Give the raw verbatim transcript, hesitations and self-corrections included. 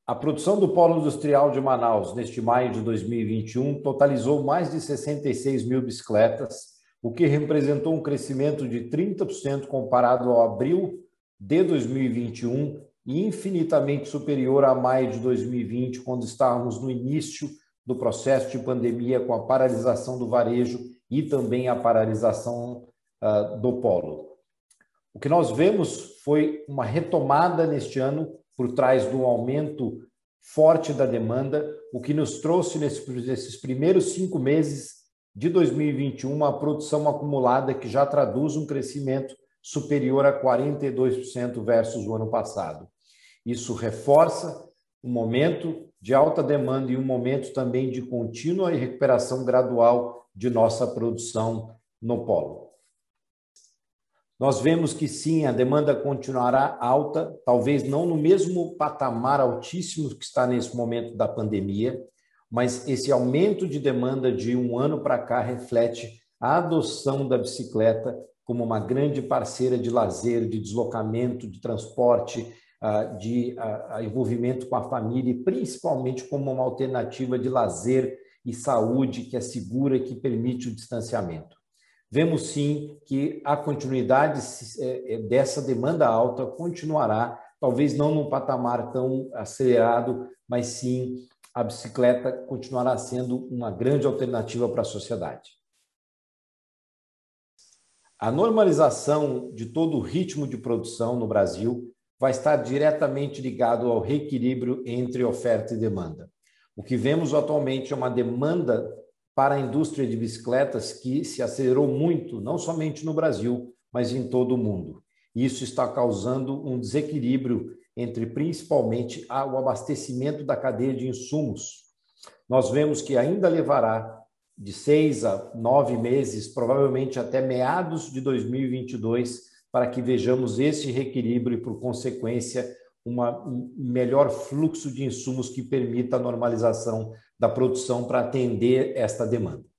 A produção do Polo Industrial de Manaus, neste maio de dois mil e vinte e um, totalizou mais de sessenta e seis mil bicicletas, o que representou um crescimento de trinta por cento comparado ao abril de dois mil e vinte e um e infinitamente superior a maio de dois mil e vinte, quando estávamos no início do processo de pandemia, com a paralisação do varejo e também a paralisação uh, do polo. O que nós vemos foi uma retomada neste ano por trás do aumento forte da demanda, o que nos trouxe nesses primeiros cinco meses de dois mil e vinte e um uma produção acumulada que já traduz um crescimento superior a quarenta e dois por cento versus o ano passado. Isso reforça um momento de alta demanda e um momento também de contínua recuperação gradual de nossa produção no polo. Nós vemos que sim, a demanda continuará alta, talvez não no mesmo patamar altíssimo que está nesse momento da pandemia, mas esse aumento de demanda de um ano para cá reflete a adoção da bicicleta como uma grande parceira de lazer, de deslocamento, de transporte, de envolvimento com a família e principalmente como uma alternativa de lazer e saúde que é segura e que permite o distanciamento. Vemos sim que a continuidade dessa demanda alta continuará, talvez não num patamar tão acelerado, mas sim a bicicleta continuará sendo uma grande alternativa para a sociedade. A normalização de todo o ritmo de produção no Brasil vai estar diretamente ligado ao reequilíbrio entre oferta e demanda. O que vemos atualmente é uma demanda para a indústria de bicicletas que se acelerou muito, não somente no Brasil, mas em todo o mundo. Isso está causando um desequilíbrio entre, principalmente, o abastecimento da cadeia de insumos. Nós vemos que ainda levará de seis a nove meses, provavelmente até meados de dois mil e vinte e dois, para que vejamos esse reequilíbrio e, por consequência, uma, um melhor fluxo de insumos que permita a normalização da produção para atender esta demanda.